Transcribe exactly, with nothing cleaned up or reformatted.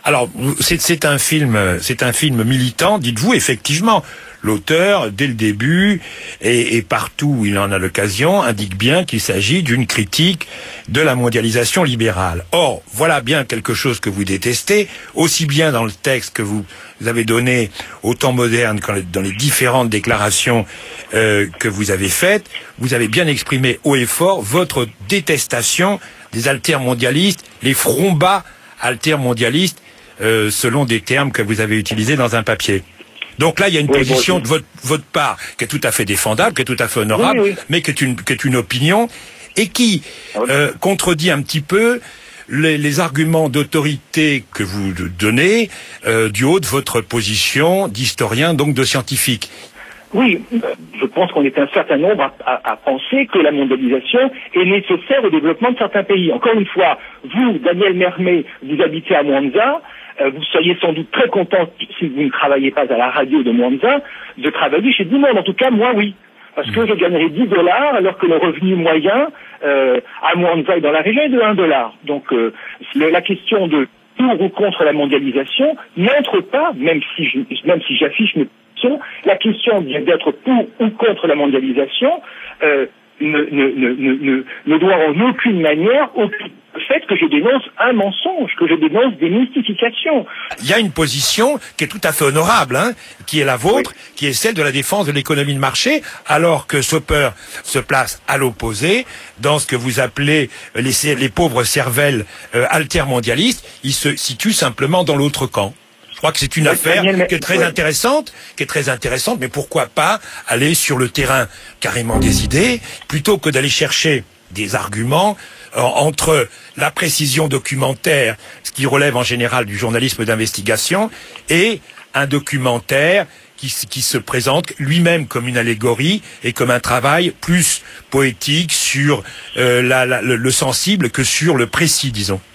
Alors, c'est, c'est un film, c'est un film militant, dites-vous, effectivement. L'auteur, dès le début, et, et partout où il en a l'occasion, indique bien qu'il s'agit d'une critique de la mondialisation libérale. Or, voilà bien quelque chose que vous détestez, aussi bien dans le texte que vous avez donné au temps moderne que dans les différentes déclarations euh, que vous avez faites. Vous avez bien exprimé haut et fort votre détestation des altermondialistes, les fronts bas altermondialistes, euh, selon des termes que vous avez utilisés dans un papier. Donc là, il y a une oui, position bon, de votre, votre part qui est tout à fait défendable, qui est tout à fait honorable, oui, oui. mais qui est une, qui est une opinion et qui euh, contredit un petit peu les, les arguments d'autorité que vous donnez euh, du haut de votre position d'historien, donc de scientifique. Oui, je pense qu'on est un certain nombre à, à, à penser que la mondialisation est nécessaire au développement de certains pays. Encore une fois, vous, Daniel Mermet, vous habitez à Mwanza. Euh, vous seriez sans doute très content, si vous ne travaillez pas à la radio de Mwanza, de travailler chez Du Monde. En tout cas, moi, oui. Parce que je gagnerais dix dollars, alors que le revenu moyen euh, à Mwanza et dans la région est de un dollar. Donc, euh, la question de pour ou contre la mondialisation n'entre pas, même si je, même si j'affiche mes positions, la question d'être pour ou contre la mondialisation euh, ne, ne, ne, ne, ne doit en aucune manière occuper le fait que je dénonce un mensonge, que je dénonce des mystifications. Il y a une position qui est tout à fait honorable, hein, qui est la vôtre, oui. qui est celle de la défense de l'économie de marché, alors que Soper se place à l'opposé, dans ce que vous appelez les, les pauvres cervelles euh, altermondialistes, ils se situent simplement dans l'autre camp. Je crois que c'est une oui, affaire Daniel, qui est très oui. intéressante, qui est très intéressante, mais pourquoi pas aller sur le terrain carrément des idées, plutôt que d'aller chercher des arguments euh, entre la précision documentaire, ce qui relève en général du journalisme d'investigation, et un documentaire qui, qui se présente lui-même comme une allégorie et comme un travail plus poétique sur euh, la, la, le, le sensible que sur le précis, disons.